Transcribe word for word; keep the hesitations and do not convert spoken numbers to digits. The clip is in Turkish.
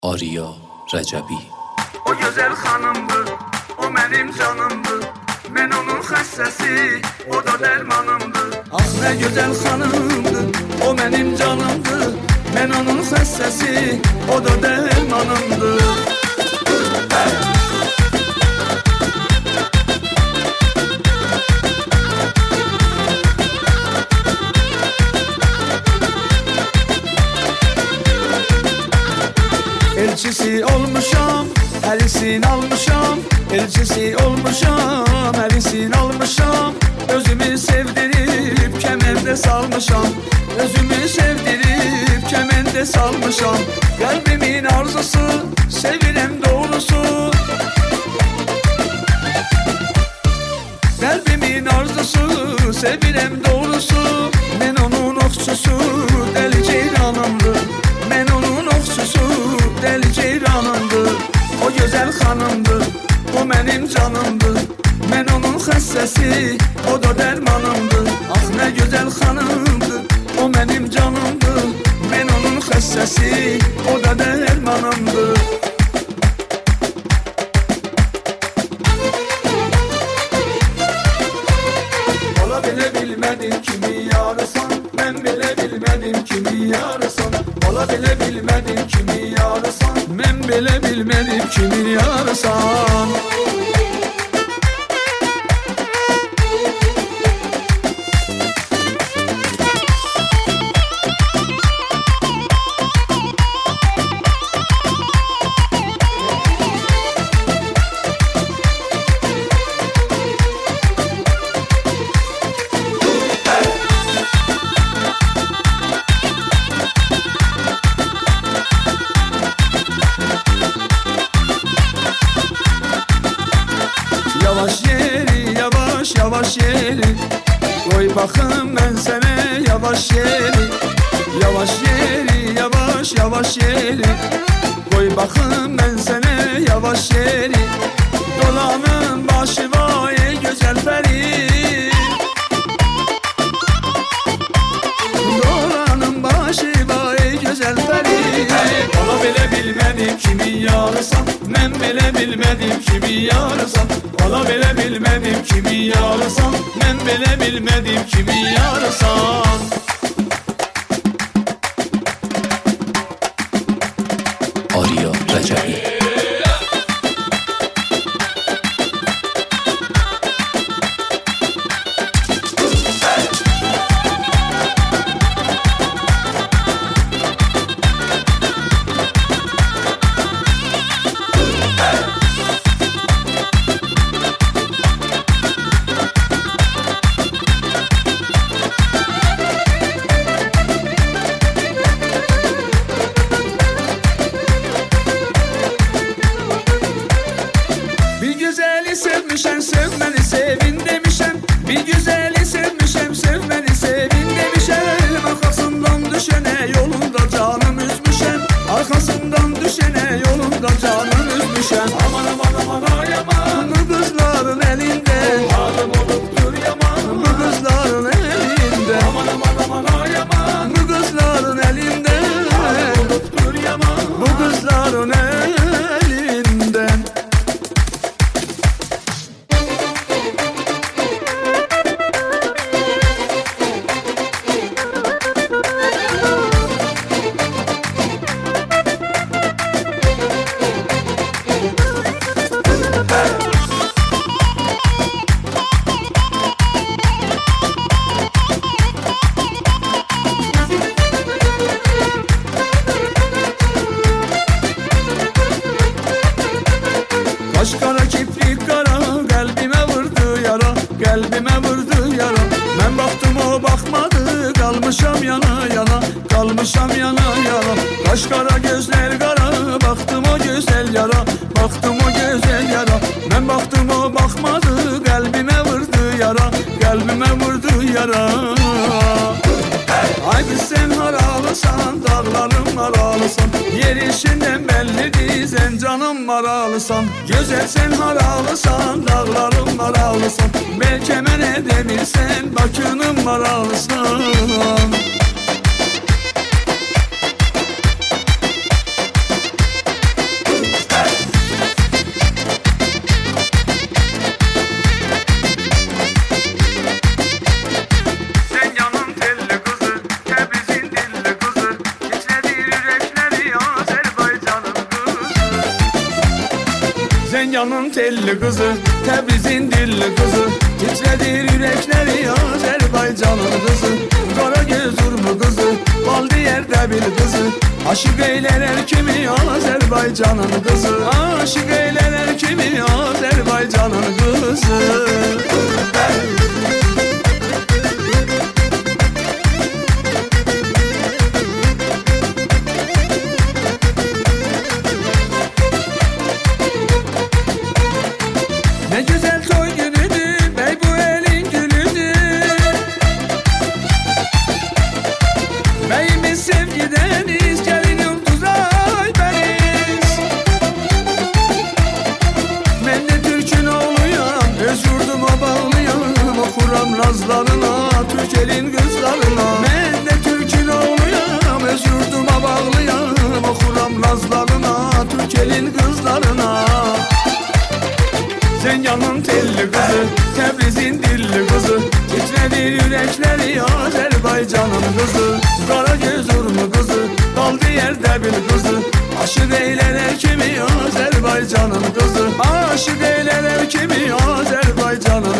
Arya Rəcəbi. O gözəl xanımdır, o mənim canımdır. Mən onun xəstəsi, o da dərmanımdır. Ah nə gözəl xanımdır, o mənim canımdır. Mən onun xəstəsi, o da dərmanımdır. Elçisi olmuşam, əlisin almışam. Elçisi olmuşam, əlisin almışam. Özümü sevdirib kəməndə salmışam. Özümü sevdirib kəməndə salmışam. Qəlbimin arzusu, sevirəm doğrusu. Qəlbimin arzusu, sevirəm doğrusu. Mən onun oxçusu, dəli ceyranımdır. Mən onun oxçusu, dəli ceyranımdır. O gözəl xanımdır, o mənim canımdır. Mən onun xəstəsi, o da dərmanımdır. Ah nə gözəl xanımdır, o mənim canımdır. Mən onun xəstəsi, o da dərmanımdır. Ola belə bilmədim kimi yarısan. Mən belə bilmədim kimi yarısan. Ola belə bilmədim kimi yarısan. Mən belə bilmədim kimi yarısan. Yavaş yeri, yavaş yavaş yeri. Koy bakım ben sana yavaş yeri. Yavaş yeri, yavaş yavaş yeri. Koy bakım ben sana yavaş yeri. Dolanın başı vay ey güzel peri. Dolanın başı vay ey güzel peri. Ola belə bilmədim kimi yarısan. Mən belə bilmədim kimi yarısan. Ola belə bilmədim kimi yarısan. Mən belə bilmədim kimi yarısan. Arya Rəcəbi. Sevmişəm, sevməni sevin demişəm. Bir güzeli sevmişəm, sevməni sevin demişəm. Arkasından düşənə yolunda canım üzmüşəm. Arkasından düşənə yolunda canım üzmüşəm. Aman aman aman ay aman. Bu kızların elində halim olubdur yaman. Bu kızların elində aman aman aman ay aman. Bu kızların elində halim olubdur yaman. Bu kızların elindən. Kaş kara kiprik kara, kalbime vurdu yara. Kalbime vurdu yara. Ben baktım o bakmadı, kalmışam yana yana. Kalmışam yana yana. Kaş kara gözler kara, baktım o güzel yara. Baktım o güzel yara. Ben baktım o bakmadı, kalbime vurdu yara. Kalbime vurdu yara. Ay biz sen haralısan, dağlarım haralısan. Yer işinden bellidir, sen canım haralısan. Güzel sen haralısan, dağlarım haralısan. Belki mənə demirsən, Bakının haralısan. Zenyan'ın telli kızı, Tebriz'in dilli kızı, titredir yürekleri Azerbaycan'ın kızı. Kara göz urmu kızı, bal diyerde bil kızı, aşık eyler her kimi Azerbaycan'ın kızı. Aşık eyler her kimi Azerbaycan'ın kızı. Ne güzel toy günüdür, bey bu elin gülüdür. Beyimiz sevgideniz, gelin yıldız aybeniz. Ben de Türk'ün oğluyam, öz yurduma bağlıyam. Okuram razlarına, Türk elin kızlarına. Ben de Türk'ün oğluyam, öz yurduma bağlıyam. Okuram razlarına, Türk elin kızlarına. Zenyan'ın telli kızı, Tebriz'in dilli kızı, titredir yürekleri Azerbaycan'ın kızı. Kara göz urmu kızı, kaldı yerde bil kızı, aşık eyler her kimi Azerbaycan'ın kızı. Aşık eyler her kimi Azerbaycan'ın